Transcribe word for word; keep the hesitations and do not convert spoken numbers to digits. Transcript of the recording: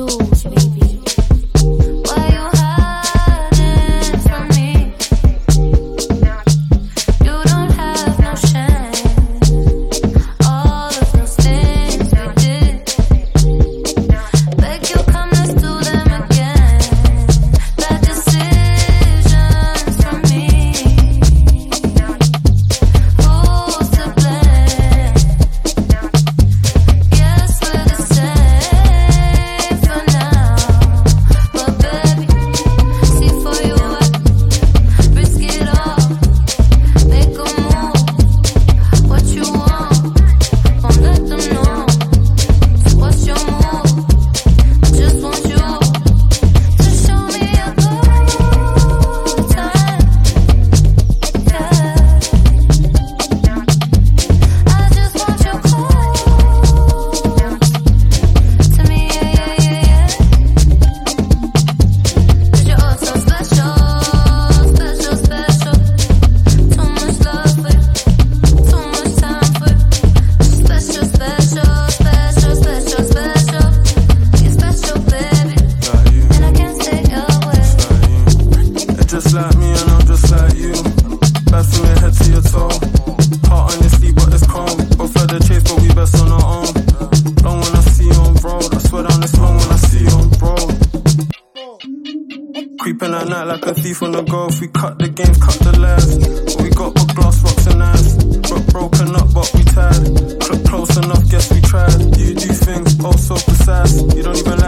rules, baby. Why you hiding from me? You don't have no shame. All of those things we did. Beg you, come, let's do them again. Bad decisions from me. Who's to blame? Guess we're the same for now. But baby, see for you I risk it all. Make a move. What you want? Won't let them know. So what's your move? I just want you to show me a good time. Yeah. I just want you close to me, yeah, yeah, yeah, yeah. 'Cause you're all so special, special, special. Too much love for you, too much time for you. Special, special, special, special, special. You're special, baby, Like you, and I can't take your way. like you. They're just like me and I'm just like you. Bad from your head to your toe. Heart on your sleeve but it's cold. Both had the chase but we best on our own. Long when I see you on road. I swear down it's long when I see you on road. Creeping at night like a thief on the go. If we cut the games, cut the lies. What we got but glass, rocks and ice. Broke broken up but we tired. Cl- close enough, guess we tried. You do things oh so precise. You don't even like